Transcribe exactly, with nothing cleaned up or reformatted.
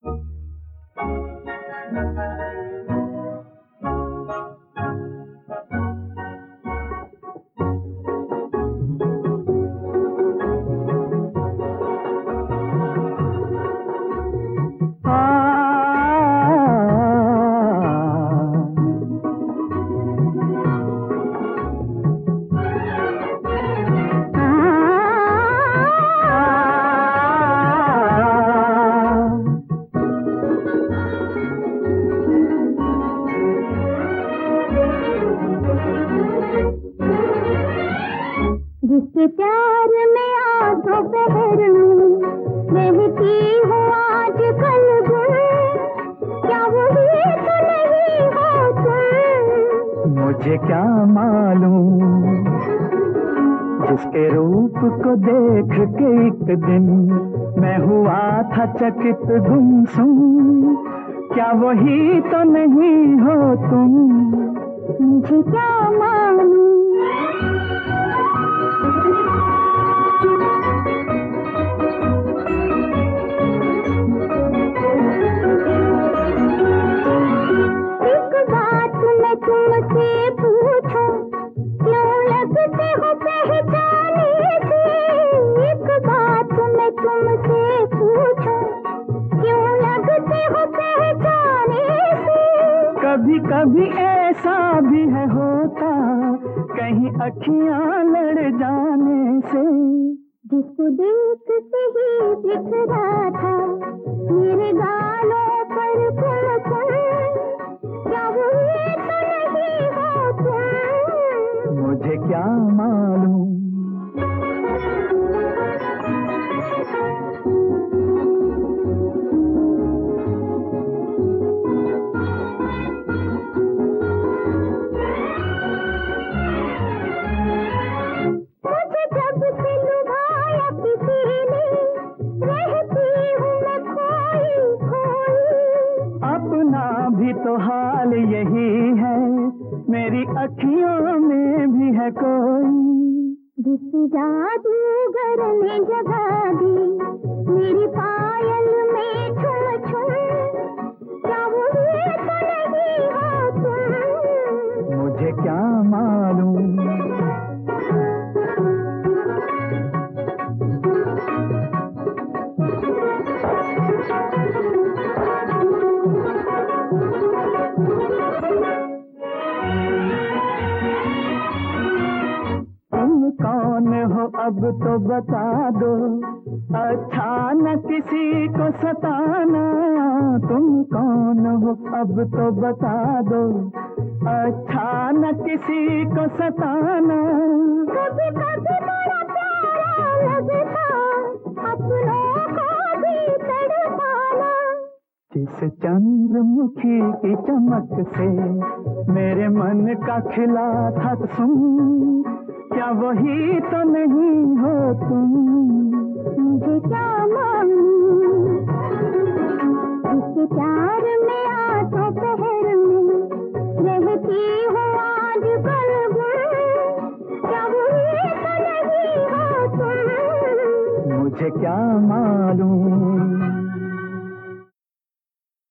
जिसके प्यार में आंखों पहर लूं, रहती हूँ आज कल गुम, क्या वही तो नहीं हो तुम? मुझे क्या मालूम, जिसके रूप को देख के एक दिन मैं हुआ था चकित गुमसुम, क्या वही तो नहीं हो तुम? मुझे क्या मालूम। एक बात मैं तुमसे पूछूं, क्यों लगते हो पहचाने से? एक बात मैं तुमसे पूछूं, क्यों लगते हो पहचाने से? कभी कभी ऐसा भी है होता, कहीं अखियां लड़ जाने से। जिसको देखते ही दिख रहा था मेरे गालों पर कुमकुम, क्या वही तो नहीं हो तुम? मुझे क्या मालूम। मुझे जब से लुभाया किसी ने, रहती हूँ मैं खोई खोई। अपना भी तो हाल यही है, मेरी अखियों में भी है कोई। जिस जादूगर ने जगा दी मेरी पायल में छुम छुम, क्या वही तो नहीं हो तुम? मुझे क्या मालूम। तुम कौन हो अब तो बता दो, अच्छा न किसी को सताना। तुम कौन हो अब तो बता दो, अच्छा न किसी को सताना। कभी कभी बड़ा प्यारा लगता अपनों को भी तड़पाना। जिस चंद्रमुखी की चमक से मेरे मन का खिला था सुम, क्या वही तो नहीं हो तुम? मुझे क्या मालूम, जिसके प्यार में आंखों पहर में रहती हूँ आज कल गुम, क्या वही तो नहीं हो तुम? मुझे क्या मालूम।